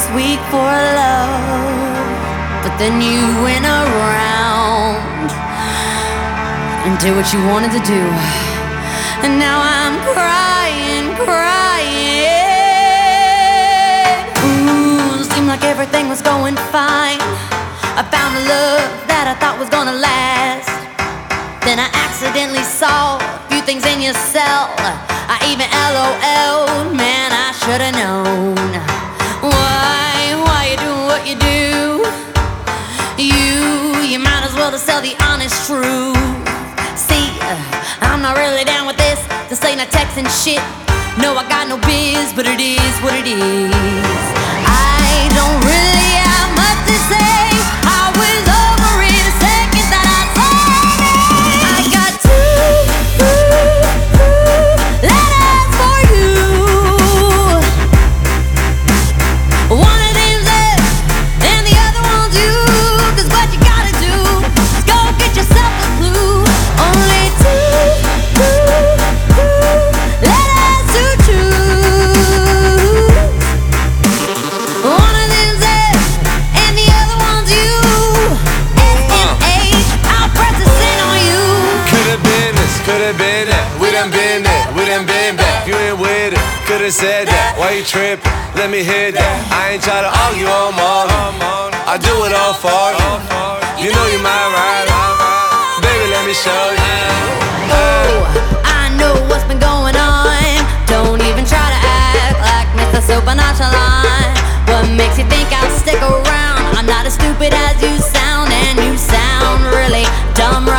this week for love, but then you went around and did what you wanted to do, and now I'm crying, crying. Ooh, seemed like everything was going fine. I found a love that I thought was gonna last. Then I accidentally saw a few things in your cell. I even LOL'd, man, I should've known. Why you doing what you do? You might as well just tell the honest truth. See, I'm not really down with this ain't a texting shit. No, I got no biz, but it is what it is. I don't really have much to say. I was over it the second that I saw it. I got two letters for you. One of them's left and the other one's you. 'Cause what you gotta do is go get yourself a clue. Only two letters to choose. One of them's left and the other one's you. SMH, I'll press the sin on you. Could've been this, could've been that. We done been there, we done been back. You ain't with it, could've said that. Why you trippin'? Let me hit that. I ain't try to argue on morning. I do it all for you. You know you my rider. Baby, let me show you. Oh, I know what's been going on. Don't even try to act like Mr. Super Nonchalant. What makes you think I'll stick around? I'm not as stupid as you sound, and you sound really dumb